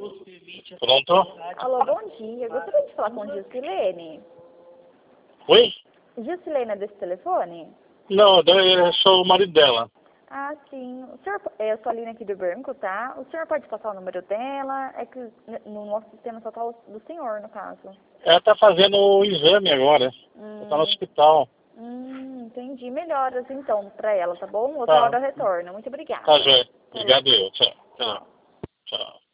Pronto? Alô, bom dia. Eu gostaria de falar com Gilcilene. Oi? Gilcilene é desse telefone? Não, eu sou o marido dela. Ah, sim. O senhor, eu sou a Aline aqui do banco, tá? O senhor pode passar o número dela? É que no nosso sistema só tá o do senhor, no caso. Ela tá fazendo o exame agora. Ela tá no hospital. Entendi. Melhoras, então, pra ela, tá bom? Outra Tá. hora eu retorno. Muito obrigada. Tá, joia. Obrigado eu. Tchau. Tchau. Tchau.